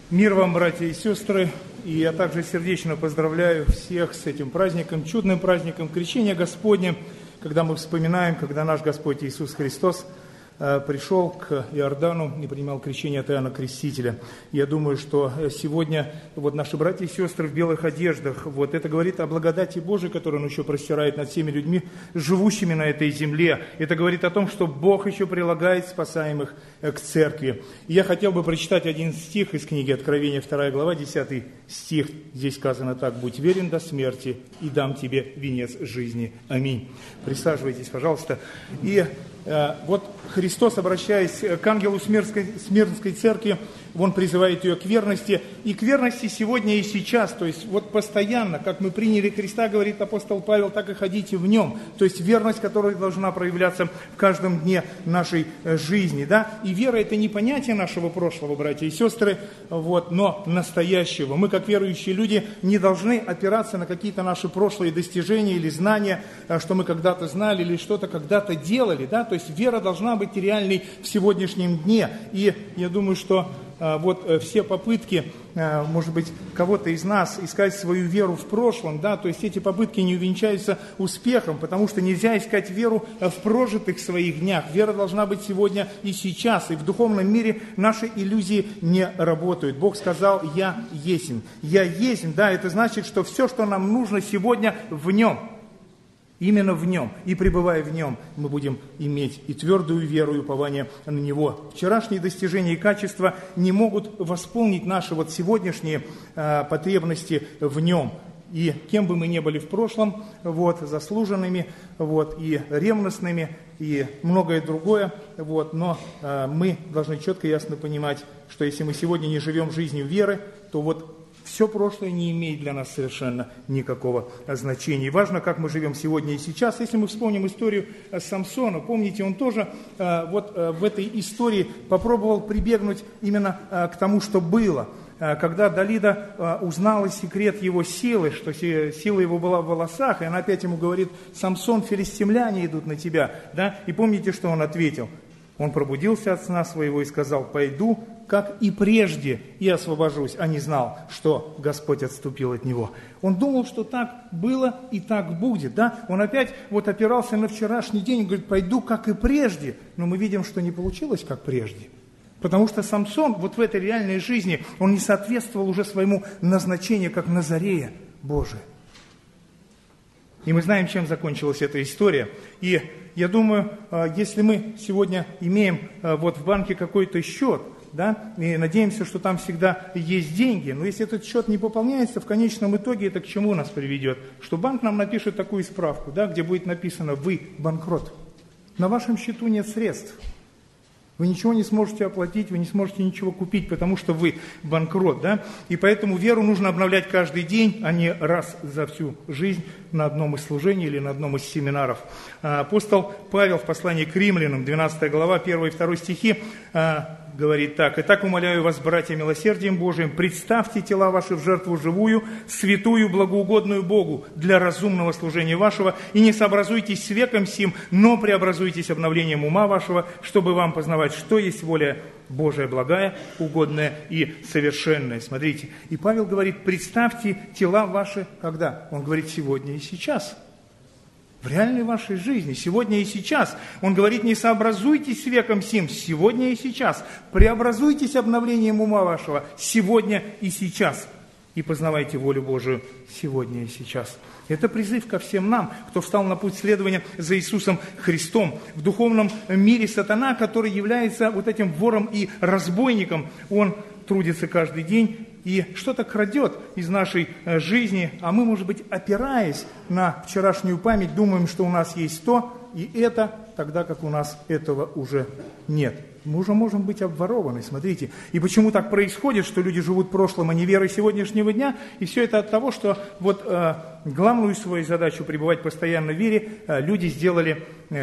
Мир вам, братья и сестры, и я также сердечно поздравляю всех с этим праздником, чудным праздником Крещения Господня, когда мы вспоминаем, когда наш Господь Иисус Христос пришел к Иордану и принимал крещение от Иоанна Крестителя. Я думаю, что сегодня вот наши братья и сестры в белых одеждах, вот это говорит о благодати Божией, которую Он еще простирает над всеми людьми, живущими на этой земле. Это говорит о том, что Бог еще прилагает спасаемых к церкви. И я хотел бы прочитать один стих из книги Откровения, 2 глава, 10 стих. Здесь сказано так: «Будь верен до смерти, и дам тебе венец жизни. Аминь». Присаживайтесь, пожалуйста. И вот Христос, обращаясь к ангелу Смирнской церкви, Он призывает ее к верности. И к верности сегодня и сейчас. То есть вот постоянно, как мы приняли Христа, говорит апостол Павел, так и ходите в Нем. То есть верность, которая должна проявляться в каждом дне нашей жизни. Да? И вера – это не понятие нашего прошлого, братья и сестры, вот, но настоящего. Мы, как верующие люди, не должны опираться на какие-то наши прошлые достижения или знания, что мы когда-то знали или что-то когда-то делали. Да? То есть вера должна быть реальной в сегодняшнем дне. И я думаю, что вот все попытки, может быть, кого-то из нас искать свою веру в прошлом, да, то есть эти попытки не увенчаются успехом, потому что нельзя искать веру в прожитых своих днях. Вера должна быть сегодня и сейчас, и в духовном мире наши иллюзии не работают. Бог сказал: «Я есмь». «Я есмь», да, это значит, что все, что нам нужно сегодня, в Нем. Именно в Нем, и пребывая в Нем, мы будем иметь и твердую веру, и упование на Него. Вчерашние достижения и качества не могут восполнить наши вот сегодняшние потребности в Нем. И кем бы мы ни были в прошлом, вот, заслуженными, вот, и ревностными, и многое другое, вот, но мы должны четко и ясно понимать, что если мы сегодня не живем жизнью веры, то вот все прошлое не имеет для нас совершенно никакого значения. И важно, как мы живем сегодня и сейчас. Если мы вспомним историю Самсона, помните, он тоже вот в этой истории попробовал прибегнуть именно к тому, что было. Когда Далида узнала секрет его силы, что сила его была в волосах, и она опять ему говорит: «Самсон, филистимляне идут на тебя». Да? И помните, что он ответил? Он пробудился от сна своего и сказал: «Пойду, как и прежде, и освобожусь», а не знал, что Господь отступил от него. Он думал, что так было и так будет. Да? Он опять вот опирался на вчерашний день и говорит: «Пойду, как и прежде». Но мы видим, что не получилось, как прежде. Потому что Самсон вот в этой реальной жизни, он не соответствовал уже своему назначению, как Назарея Божия. И мы знаем, чем закончилась эта история. И я думаю, если мы сегодня имеем вот в банке какой-то счет, да, и надеемся, что там всегда есть деньги, но если этот счет не пополняется, в конечном итоге это к чему нас приведет? Что банк нам напишет такую справку, да, где будет написано: «Вы банкрот». На вашем счету нет средств. Вы ничего не сможете оплатить, вы не сможете ничего купить, потому что вы банкрот. Да? И поэтому веру нужно обновлять каждый день, а не раз за всю жизнь на одном из служений или на одном из семинаров. Апостол Павел в послании к Римлянам, 12 глава, 1 и 2 стихи, говорит так: «Итак, умоляю вас, братья, милосердием Божиим, представьте тела ваши в жертву живую, святую, благоугодную Богу для разумного служения вашего, и не сообразуйтесь с веком сим, но преобразуйтесь обновлением ума вашего, чтобы вам познавать, что есть воля Божия, благая, угодная и совершенная». Смотрите, и Павел говорит: представьте тела ваши когда? Он говорит: сегодня и сейчас. В реальной вашей жизни, сегодня и сейчас. Он говорит: не сообразуйтесь с веком сим, сегодня и сейчас. Преобразуйтесь обновлением ума вашего, сегодня и сейчас. И познавайте волю Божию сегодня и сейчас. Это призыв ко всем нам, кто встал на путь следования за Иисусом Христом. В духовном мире сатана, который является вот этим вором и разбойником, он трудится каждый день и что-то крадет из нашей жизни, а мы, может быть, опираясь на вчерашнюю память, думаем, что у нас есть то и это, тогда как у нас этого уже нет. Мы уже можем быть обворованы, смотрите. И почему так происходит, что люди живут прошлым, а не верой сегодняшнего дня? И все это от того, что вот главную свою задачу пребывать постоянно в вере люди сделали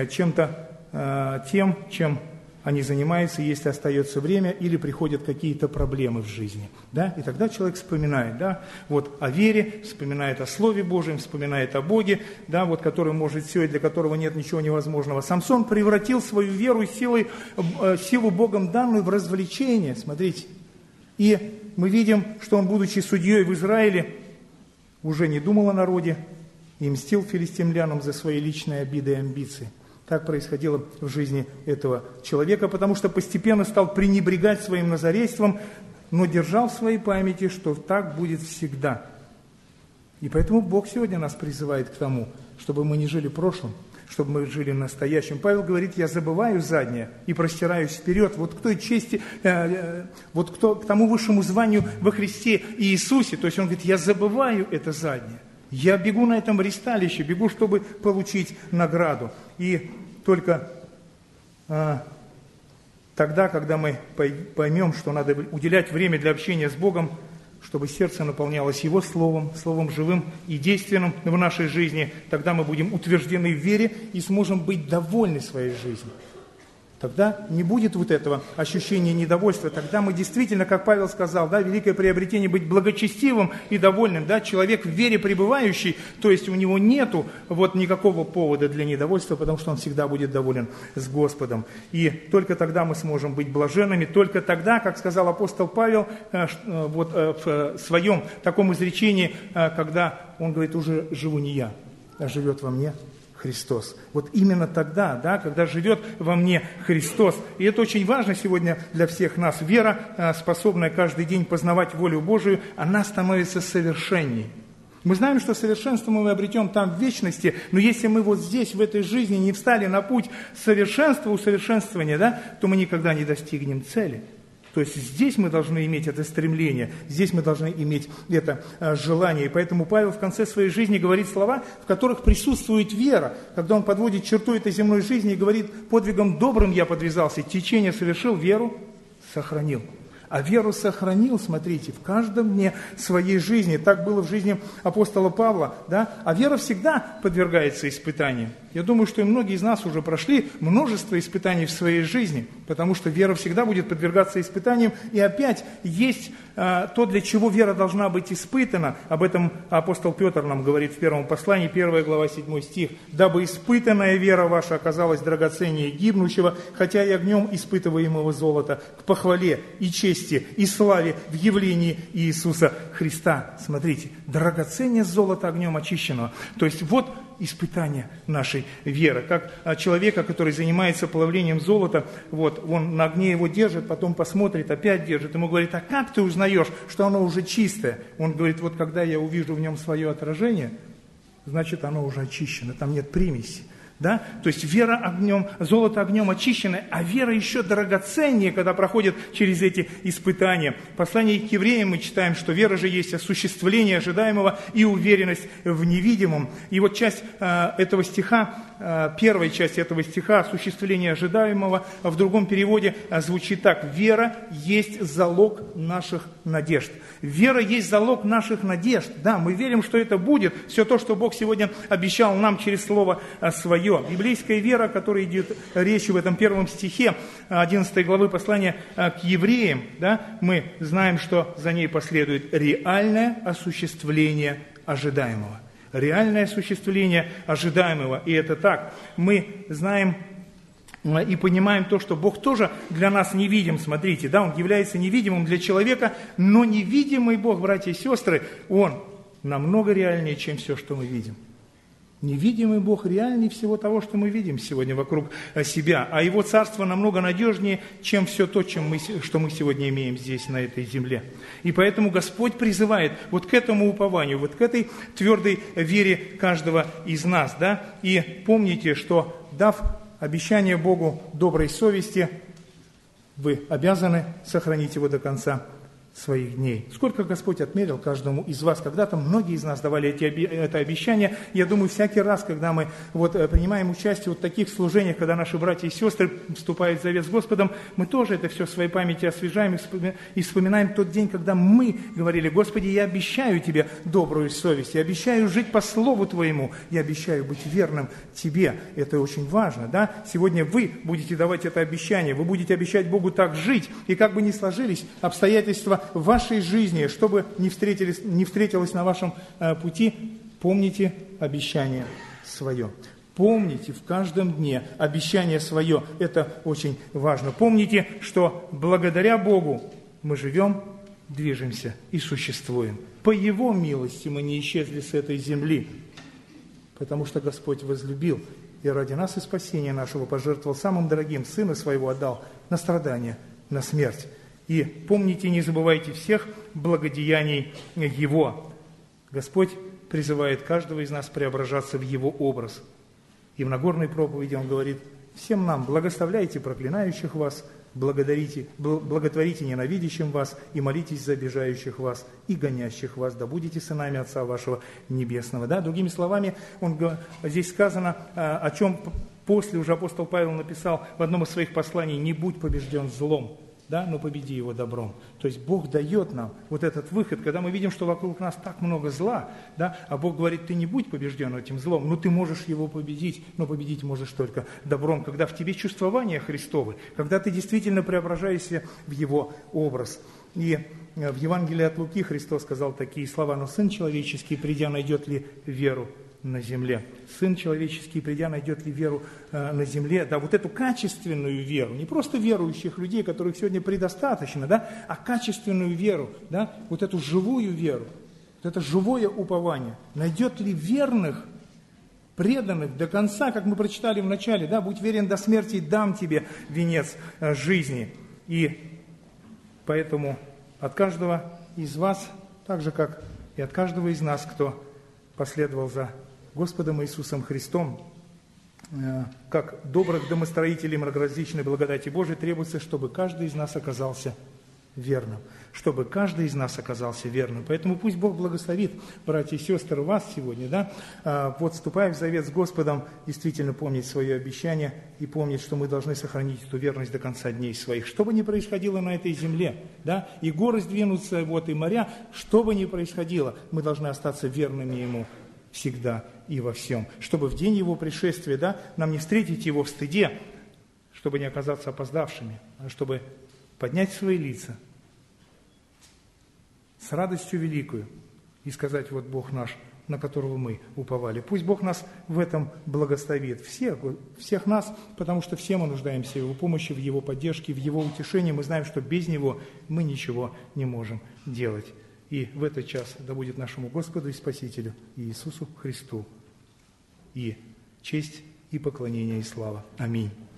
чем-то тем, чем они занимаются, если остается время, или приходят какие-то проблемы в жизни. Да? И тогда человек вспоминает, да, вот о вере, вспоминает о Слове Божьем, вспоминает о Боге, да, вот, который может все и для которого нет ничего невозможного. Самсон превратил свою веру и силу Богом данную в развлечение. Смотрите, И мы видим, что он, будучи судьей в Израиле, уже не думал о народе и мстил филистимлянам за свои личные обиды и амбиции. Так происходило в жизни этого человека, потому что постепенно стал пренебрегать своим назарейством, но держал в своей памяти, что так будет всегда. И поэтому Бог сегодня нас призывает к тому, чтобы мы не жили прошлым, чтобы мы жили настоящим. Павел говорит: я забываю заднее и простираюсь вперед. Вот к той чести, к тому высшему званию во Христе Иисусе. То есть он говорит: я забываю это заднее. Я бегу на этом ристалище, бегу, чтобы получить награду. И только тогда, когда мы поймем, что надо уделять время для общения с Богом, чтобы сердце наполнялось Его Словом, Словом живым и действенным в нашей жизни, тогда мы будем утверждены в вере и сможем быть довольны своей жизнью. Тогда не будет вот этого ощущения недовольства. Тогда мы действительно, как Павел сказал, да, великое приобретение быть благочестивым и довольным. Да, человек в вере пребывающий, то есть у него нету никакого повода для недовольства, потому что он всегда будет доволен с Господом. И только тогда мы сможем быть блаженными, только тогда, как сказал апостол Павел в своем таком изречении, когда он говорит: уже живу не я, а живет во мне Христос. Вот именно тогда, да, когда живет во мне Христос. И это очень важно сегодня для всех нас. Вера, способная каждый день познавать волю Божию, она становится совершенней. Мы знаем, что совершенство мы обретем там в вечности, но если мы вот здесь, в этой жизни, не встали на путь совершенства, усовершенствования, да, то мы никогда не достигнем цели. То есть здесь мы должны иметь это стремление, здесь мы должны иметь это желание. И поэтому Павел в конце своей жизни говорит слова, в которых присутствует вера. Когда он подводит черту этой земной жизни и говорит: подвигом добрым я подвязался, течение совершил, веру сохранил. А веру сохранил, смотрите, в каждом дне своей жизни. Так было в жизни апостола Павла. Да? А вера всегда подвергается испытаниям. Я думаю, что и многие из нас уже прошли множество испытаний в своей жизни, потому что вера всегда будет подвергаться испытаниям. И опять есть то, для чего вера должна быть испытана. Об этом апостол Петр нам говорит в первом послании, 1 глава, 7 стих. «Дабы испытанная вера ваша оказалась драгоценнее гибнущего, хотя и огнем испытываемого золота, к похвале и чести и славе в явлении Иисуса Христа». Смотрите, драгоценнее золота огнем очищенного. То есть вот испытание нашей веры. Как человека, который занимается плавлением золота, он на огне его держит, потом посмотрит, опять держит. Ему говорит: а как ты узнаешь, что оно уже чистое? Он говорит: вот когда я увижу в нем свое отражение, значит оно уже очищено, там нет примеси. Да? То есть вера огнем, золото огнем очищенное, а вера еще драгоценнее, когда проходит через эти испытания. В послании к евреям мы читаем, что вера же есть осуществление ожидаемого и уверенность в невидимом. И вот часть этого стиха, первая часть этого стиха, осуществление ожидаемого, в другом переводе звучит так: вера есть залог наших надежд. Вера есть залог наших надежд. Да, мы верим, что это будет. Все то, что Бог сегодня обещал нам через Слово Свое. Библейская вера, о которой идет речь в этом первом стихе 11 главы послания к евреям, да, мы знаем, что за ней последует реальное осуществление ожидаемого. Реальное осуществление ожидаемого. И это так. Мы знаем и понимаем то, что Бог тоже для нас невидим. Смотрите, да, Он является невидимым для человека, но невидимый Бог, братья и сестры, Он намного реальнее, чем все, что мы видим. Невидимый Бог реальнее всего того, что мы видим сегодня вокруг себя. А Его Царство намного надежнее, чем все то, что мы сегодня имеем здесь, на этой земле. И поэтому Господь призывает вот к этому упованию, вот к этой твердой вере каждого из нас. Да? И помните, что, дав обещание Богу доброй совести, вы обязаны сохранить его до конца своих дней. Сколько Господь отмерил каждому из вас. Когда-то многие из нас давали это обещание. Я думаю, всякий раз, когда мы принимаем участие в таких служениях, когда наши братья и сестры вступают в завет с Господом, мы тоже это все в своей памяти освежаем и вспоминаем тот день, когда мы говорили: Господи, я обещаю Тебе добрую совесть, я обещаю жить по Слову Твоему, я обещаю быть верным Тебе. Это очень важно. Да? Сегодня вы будете давать это обещание, вы будете обещать Богу так жить, и как бы ни сложились обстоятельства в вашей жизни, что бы ни встретилось на вашем пути, помните обещание свое. Помните в каждом дне обещание свое. Это очень важно. Помните, что благодаря Богу мы живем движемся и существуем. По Его милости мы не исчезли с этой земли, потому что Господь возлюбил и ради нас и спасения нашего пожертвовал самым дорогим, Сына Своего отдал на страдания, на смерть. И помните, не забывайте всех благодеяний Его. Господь призывает каждого из нас преображаться в Его образ. И в Нагорной проповеди Он говорит всем нам: благословляйте проклинающих вас, благотворите ненавидящим вас и молитесь за обижающих вас и гонящих вас, да будете сынами Отца вашего Небесного. Да? Другими словами, здесь сказано, о чем после уже апостол Павел написал в одном из своих посланий: «Не будь побежден злом, да, но победи его добром». То есть Бог дает нам вот этот выход, когда мы видим, что вокруг нас так много зла, да, а Бог говорит: ты не будь побежден этим злом, но ты можешь его победить, но победить можешь только добром, когда в тебе чувствования Христовы, когда ты действительно преображаешься в Его образ. И в Евангелии от Луки Христос сказал такие слова: «Но Сын Человеческий, придя, найдет ли веру на земле?» Сын Человеческий, придя, найдет ли веру на земле? Да, вот эту качественную веру, не просто верующих людей, которых сегодня предостаточно, да, а качественную веру, да, вот эту живую веру, вот это живое упование. Найдет ли верных, преданных до конца, как мы прочитали в начале, да, «Будь верен до смерти, дам тебе венец жизни». И поэтому от каждого из вас, так же, как и от каждого из нас, кто последовал за Господом Иисусом Христом, как добрых домостроителей многоразличной благодати Божией, требуется, чтобы каждый из нас оказался верным. Чтобы каждый из нас оказался верным. Поэтому пусть Бог благословит, братья и сестры, вас сегодня, да, вот вступая в завет с Господом, действительно помнить свое обещание и помнить, что мы должны сохранить эту верность до конца дней своих. Что бы ни происходило на этой земле, да, и горы сдвинутся, вот, и моря, что бы ни происходило, мы должны остаться верными Ему всегда и во всем. Чтобы в день Его пришествия, да, нам не встретить Его в стыде, чтобы не оказаться опоздавшими, а чтобы поднять свои лица с радостью великую и сказать: вот Бог наш, на которого мы уповали. Пусть Бог нас в этом благословит, всех нас, потому что все мы нуждаемся в Его помощи, в Его поддержке, в Его утешении. Мы знаем, что без Него мы ничего не можем делать. И в этот час да будет нашему Господу и Спасителю Иисусу Христу и честь, и поклонение, и слава. Аминь.